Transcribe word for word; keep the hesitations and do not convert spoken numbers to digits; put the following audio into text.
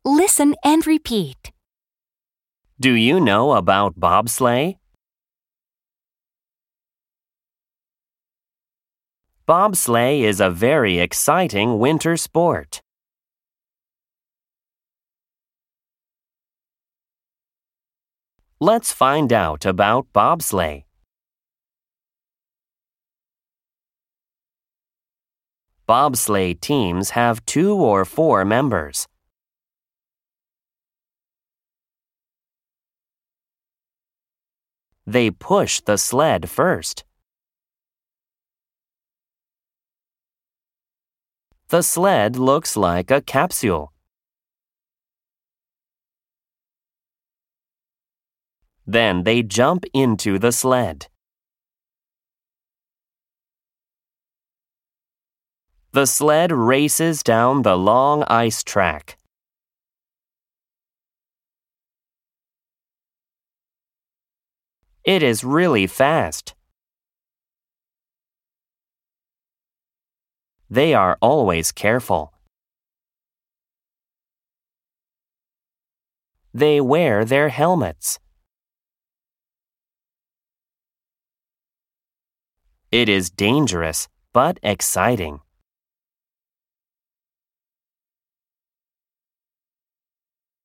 Listen and repeat. Do you know about bobsleigh? Bobsleigh is a very exciting winter sport. Let's find out about bobsleigh. Bobsleigh teams have two or four members. They push the sled first. The sled looks like a capsule. Then they jump into the sled. The sled races down the long ice track. It is really fast. They are always careful. They wear their helmets. It is dangerous, but exciting.